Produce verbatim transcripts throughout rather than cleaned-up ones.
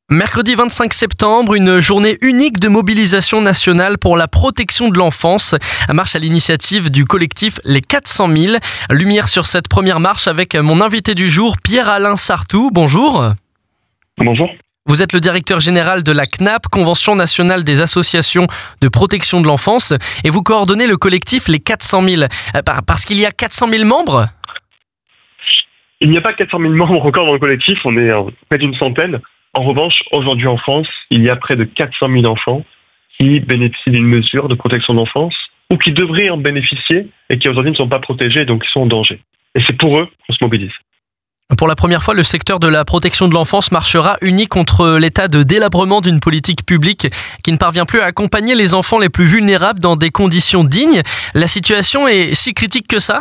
Mercredi vingt-cinq septembre, une journée unique de mobilisation nationale pour la protection de l'enfance. Marche à l'initiative du collectif Les quatre cent mille. Lumière sur cette première marche avec mon invité du jour, Pierre-Alain Sartou. Bonjour. Bonjour. Vous êtes le directeur général de la C N A P, Convention nationale des associations de protection de l'enfance, et vous coordonnez le collectif Les quatre cent mille. Parce qu'il y a quatre cent mille membres ? Il n'y a pas quatre cent mille membres encore dans le collectif, on est près d'une centaine. En revanche, aujourd'hui en France, il y a près de quatre cent mille enfants qui bénéficient d'une mesure de protection d'enfance ou qui devraient en bénéficier et qui aujourd'hui ne sont pas protégés et donc qui sont en danger. Et c'est pour eux qu'on se mobilise. Pour la première fois, le secteur de la protection de l'enfance marchera uni contre l'état de délabrement d'une politique publique qui ne parvient plus à accompagner les enfants les plus vulnérables dans des conditions dignes. La situation est si critique que ça ?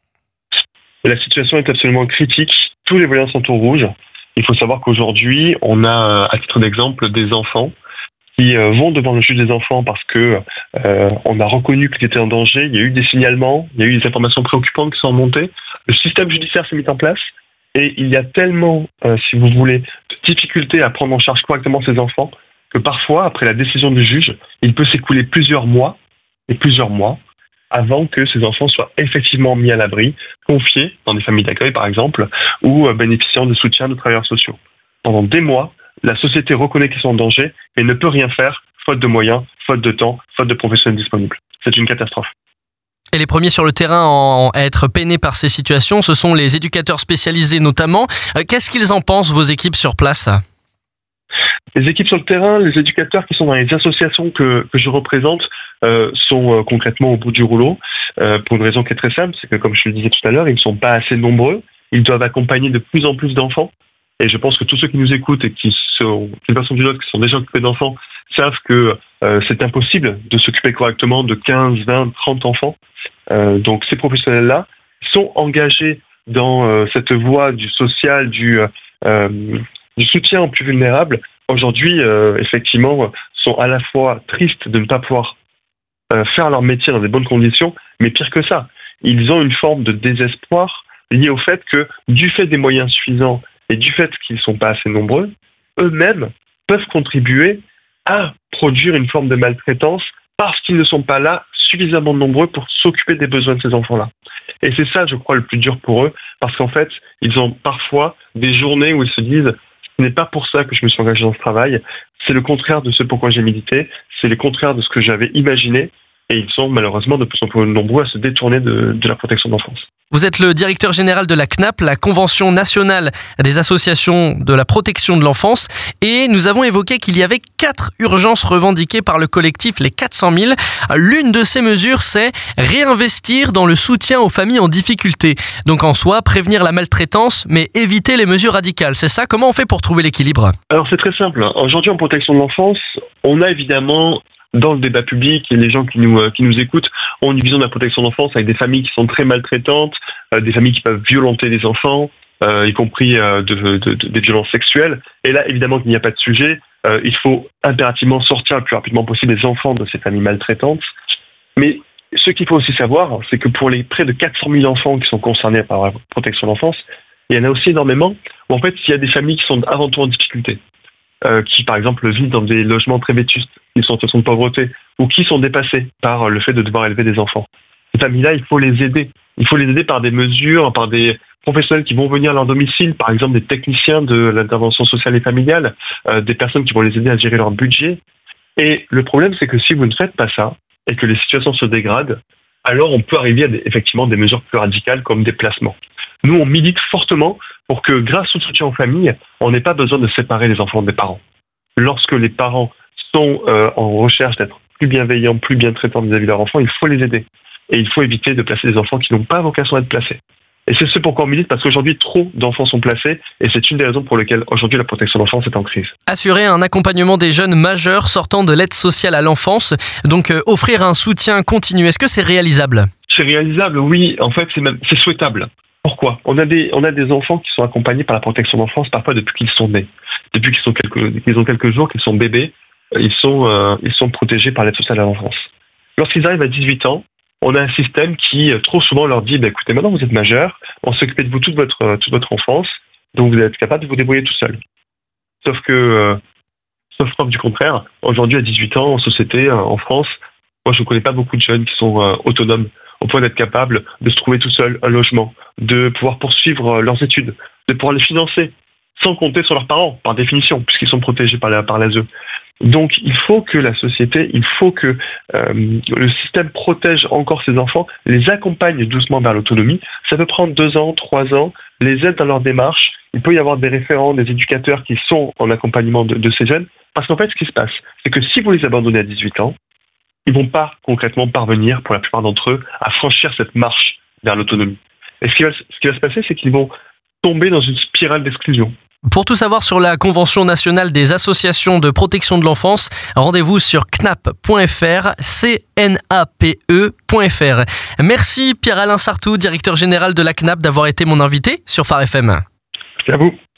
La situation est absolument critique. Tous les voyants sont au rouge. Il faut savoir qu'aujourd'hui, on a, à titre d'exemple, des enfants qui vont devant le juge des enfants parce que euh, on a reconnu qu'ils étaient en danger. Il y a eu des signalements, il y a eu des informations préoccupantes qui sont remontées. Le système judiciaire s'est mis en place et il y a tellement, euh, si vous voulez, de difficultés à prendre en charge correctement ces enfants que parfois, après la décision du juge, il peut s'écouler plusieurs mois et plusieurs mois avant que ces enfants soient effectivement mis à l'abri, confiés dans des familles d'accueil par exemple, ou bénéficiant de soutien de travailleurs sociaux. Pendant des mois, la société reconnaît qu'ils sont en danger et ne peut rien faire, faute de moyens, faute de temps, faute de professionnels disponibles. C'est une catastrophe. Et les premiers sur le terrain à être peinés par ces situations, ce sont les éducateurs spécialisés notamment. Qu'est-ce qu'ils en pensent, vos équipes sur place ? Les équipes sur le terrain, les éducateurs qui sont dans les associations que, que je représente euh, sont euh, concrètement au bout du rouleau euh, pour une raison qui est très simple, c'est que comme je le disais tout à l'heure, ils ne sont pas assez nombreux, ils doivent accompagner de plus en plus d'enfants et je pense que tous ceux qui nous écoutent et qui sont d'une façon ou d'une autre, qui sont déjà occupés d'enfants, savent que euh, c'est impossible de s'occuper correctement de quinze, vingt, trente enfants. Euh, donc ces professionnels-là sont engagés dans euh, cette voie du social, du, euh, du soutien aux plus vulnérables. Aujourd'hui, euh, effectivement, sont à la fois tristes de ne pas pouvoir euh, faire leur métier dans des bonnes conditions, mais pire que ça, ils ont une forme de désespoir lié au fait que, du fait des moyens suffisants et du fait qu'ils ne sont pas assez nombreux, eux-mêmes peuvent contribuer à produire une forme de maltraitance parce qu'ils ne sont pas là suffisamment nombreux pour s'occuper des besoins de ces enfants-là. Et c'est ça, je crois, le plus dur pour eux, parce qu'en fait, ils ont parfois des journées où ils se disent « ce n'est pas pour ça que je me suis engagé dans ce travail, c'est le contraire de ce pourquoi j'ai milité, c'est le contraire de ce que j'avais imaginé ». Et ils sont malheureusement de plus en plus nombreux à se détourner de, de la protection de l'enfance. Vous êtes le directeur général de la C N A P, la Convention nationale des associations de la protection de l'enfance. Et nous avons évoqué qu'il y avait quatre urgences revendiquées par le collectif Les quatre cent mille. L'une de ces mesures, c'est réinvestir dans le soutien aux familles en difficulté. Donc en soi, prévenir la maltraitance, mais éviter les mesures radicales. C'est ça ? Comment on fait pour trouver l'équilibre ? Alors c'est très simple. Aujourd'hui, en protection de l'enfance, on a évidemment dans le débat public et les gens qui nous, euh, qui nous écoutent ont une vision de la protection d'enfance avec des familles qui sont très maltraitantes, euh, des familles qui peuvent violenter les enfants, euh, y compris euh, de, de, de, des violences sexuelles. Et là, évidemment qu'il n'y a pas de sujet. Euh, il faut impérativement sortir le plus rapidement possible les enfants de ces familles maltraitantes. Mais ce qu'il faut aussi savoir, c'est que pour les près de quatre cent mille enfants qui sont concernés par la protection d'enfance, il y en a aussi énormément où en fait, il y a des familles qui sont avant tout en difficulté. Euh, qui, par exemple, vivent dans des logements très vétustes, qui sont en situation de pauvreté, ou qui sont dépassés par le fait de devoir élever des enfants. Ces familles-là, il faut les aider. Il faut les aider par des mesures, par des professionnels qui vont venir à leur domicile, par exemple des techniciens de l'intervention sociale et familiale, euh, des personnes qui vont les aider à gérer leur budget. Et le problème, c'est que si vous ne faites pas ça, et que les situations se dégradent, alors on peut arriver à des, effectivement des mesures plus radicales comme des placements. Nous, on milite fortement pour que, grâce au soutien aux familles, on n'ait pas besoin de séparer les enfants des parents. Lorsque les parents sont euh, en recherche d'être plus bienveillants, plus bien traitants vis-à-vis de leurs enfants, il faut les aider. Et il faut éviter de placer des enfants qui n'ont pas vocation à être placés. Et c'est ce pourquoi on milite, parce qu'aujourd'hui, trop d'enfants sont placés, et c'est une des raisons pour lesquelles aujourd'hui la protection de l'enfance est en crise. Assurer un accompagnement des jeunes majeurs sortant de l'aide sociale à l'enfance, donc euh, offrir un soutien continu, est-ce que c'est réalisable ? C'est réalisable, oui. En fait, c'est même c'est souhaitable. Pourquoi ? On a des on a des enfants qui sont accompagnés par la protection d'enfance parfois depuis qu'ils sont nés, depuis qu'ils sont quelques qu'ils ont quelques jours, qu'ils sont bébés, ils sont euh, ils sont protégés par l'aide sociale à l'enfance. Lorsqu'ils arrivent à dix-huit ans, on a un système qui trop souvent leur dit bah, écoutez, maintenant vous êtes majeur, on s'occupe de vous toute votre toute votre enfance, donc vous êtes capable de vous débrouiller tout seul. Sauf que, euh, sauf preuve du contraire, aujourd'hui à dix-huit ans, en société, euh, en France, moi je ne connais pas beaucoup de jeunes qui sont euh, autonomes, au point d'être capables de se trouver tout seuls un logement, de pouvoir poursuivre euh, leurs études, de pouvoir les financer, sans compter sur leurs parents, par définition, puisqu'ils sont protégés par la, par l'A S E. Donc il faut que la société, il faut que euh, le système protège encore ces enfants, les accompagne doucement vers l'autonomie. Ça peut prendre deux ans, trois ans, les aide dans leur démarche. Il peut y avoir des référents, des éducateurs qui sont en accompagnement de, de ces jeunes. Parce qu'en fait, ce qui se passe, c'est que si vous les abandonnez à dix-huit ans, ils vont pas concrètement parvenir, pour la plupart d'entre eux, à franchir cette marche vers l'autonomie. Et ce qui va, ce qui va se passer, c'est qu'ils vont tomber dans une spirale d'exclusion. Pour tout savoir sur la Convention nationale des associations de protection de l'enfance, rendez-vous sur cnap point f r, c n a p e point f r. Merci Pierre-Alain Sarthou, directeur général de la C N A P, d'avoir été mon invité sur Phare F M. Merci à vous.